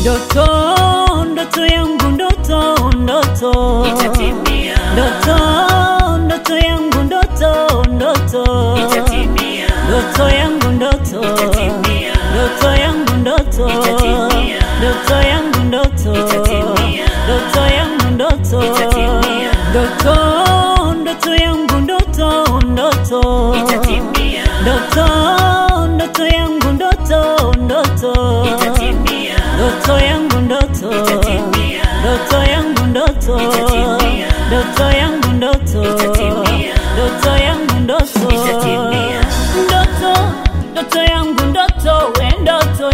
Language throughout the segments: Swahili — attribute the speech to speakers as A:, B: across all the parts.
A: Ndoto yangu ndoto
B: itatimia.
A: Ndoto yangu ndoto
B: itatimia.
A: Ndoto yangu
B: itatimia.
A: Ndoto yangu
B: itatimia.
A: Ndoto yangu
B: itatimia.
A: Ndoto yangu
B: itatimia.
A: Ndoto yangu
B: itatimia.
A: Ndoto yangu
B: itatimia.
A: Ndoto yangu
B: itatimia.
A: Ndoto yangu
B: itatimia.
A: Ndoto yangu
B: itatimia.
A: Ndoto yangu
B: itatimia.
A: Ndoto yangu we ndoto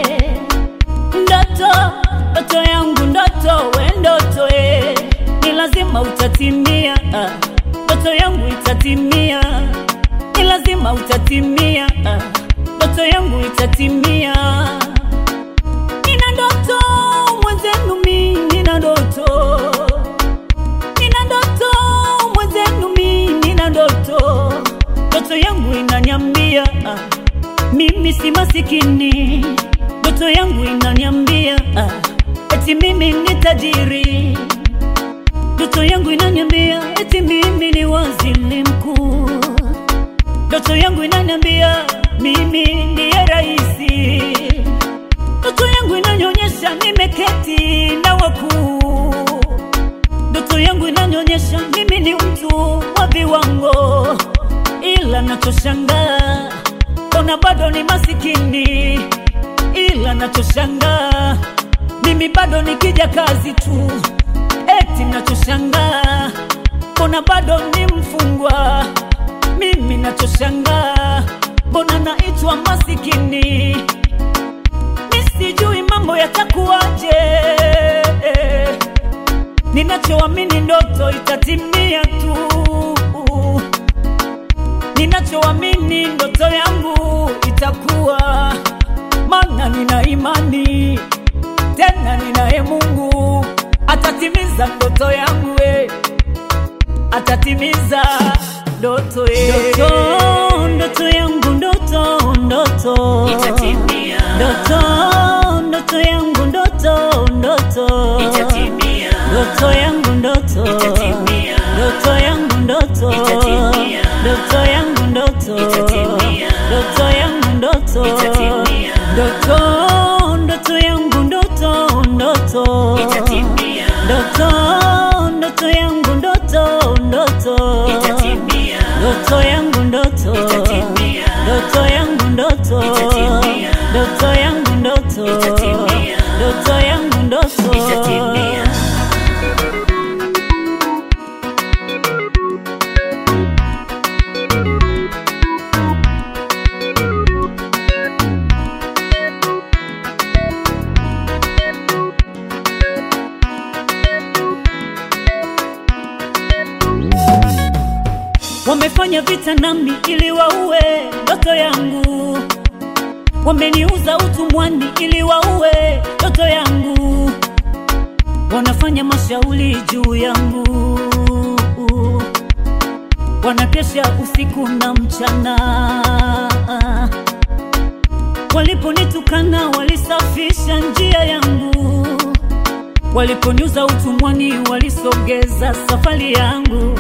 A: Ndoto yangu we ndoto ni lazima utatimia. Ndoto yangu itatimia, ni lazima utatimia. Ndoto yangu itatimia. Nina ndoto mwenzenu mimi, nina ndoto mwenzenu mimi, nina ndoto. Ndoto yangu inaniambia mimi si masikini. Ndoto yangu inaniambia eti mimi ni tajiri. Ndoto yangu inaniambia eti mimi ni waziri mkuu. Ndoto yangu inaniambia mimi ndiye raisi. Ndoto yangu inanionyesha nimeketi na wakuu. Ndoto yangu inanionyesha mimi ni mtu wa viwango. Ila nachoshangaa mbona bado ni masikini. Ila nachoshangaa mimi bado nikija kazi tu. Eti nachoshangaa mbona bado ni mfungwa. Mimi nachoshangaa mbona naitwa masikini. Nisijui mambo yatakuwaje. Ninachoamini ndoto itatimia tu. Ninachoamini ndoto yangu itakuwa. Maana nina imani tena ninaye Mungu atatimiza ndoto yangu. Atatimiza ndoto yangu
B: itatimia.
A: Ndoto yangu
B: itatimia.
A: Ndoto yangu
B: itatimia.
A: Ndoto yangu
B: itatimia.
A: Ndoto yangu
B: itatimia.
A: Ndoto yangu
B: itatimia.
A: Ndoto yangu
B: itatimia.
A: Ndoto yangu
B: itatimia.
A: Ndoto yangu
B: itatimia.
A: Ndoto yangu
B: itatimia.
A: Ndoto yangu
B: itatimia.
A: Ndoto yangu
B: itatimia.
A: Wamefanya vita nami ili waue ndoto yangu. Wameniuza utumwani ili waue ndoto yangu. Wanafanya mashauri juu yangu. Wanakesha usiku na mchana. Waliponitukana walisafisha njia yangu. Waliponiuza utumwani walisogeza safari yangu.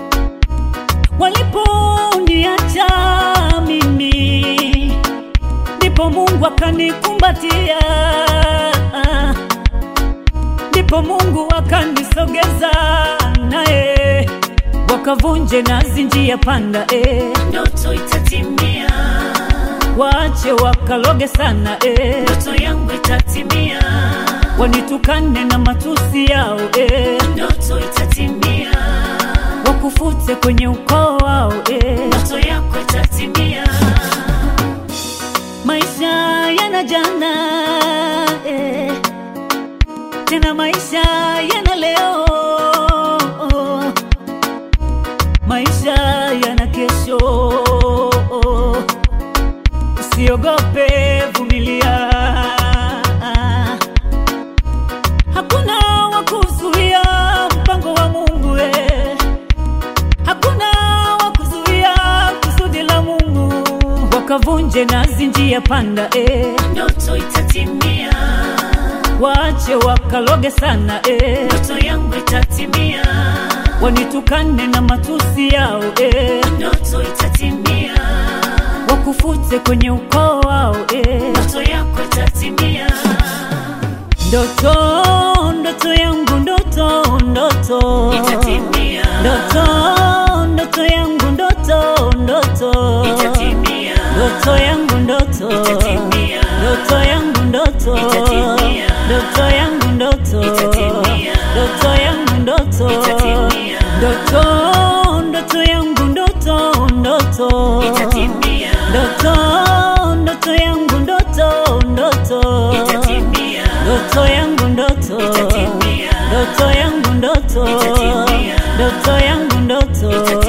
A: Waliponiacha mimi ndipo Mungu akanikumbatia. Ndipo Mungu akanisogeza naye. Wakavunje nazi njia panda
B: Ndoto itatimia.
A: Waache wakaloge sana
B: Ndoto yangu itatimia.
A: Wanitukane na matusi yao
B: Ndoto itatimia.
A: Wakufute kwenye ukoo wao
B: Ndoto yako itatimia.
A: Maisha yana jana tena maisha yana leo. Maisha yana kesho. Usiogope, vumilia. Hakuna wakuzuia mpango wa Mungu Hakuna wakuzuia kusudi la Mungu. Wakavunje nazi njia panda
B: Ndoto itatimia.
A: Waache wakaloge sana
B: ndoto yangu itatimia.
A: Wanitukane na matusi yao
B: ndoto itatimia.
A: Wakufute kwenye ukoo wao
B: ndoto yako itatimia.
A: Ndoto yangu ndoto
B: itatimia.
A: Ndoto yangu ndoto
B: itatimia.
A: Ndoto yangu
B: itatimia.
A: Ndoto yangu
B: itatimia.
A: Ndoto yangu
B: itatimia.
A: Ndoto yangu
B: itatimia.
A: Ndoto yangu
B: itatimia.
A: Ndoto yangu
B: itatimia.
A: Ndoto yangu
B: itatimia.
A: Ndoto yangu
B: itatimia.
A: Ndoto yangu
B: itatimia.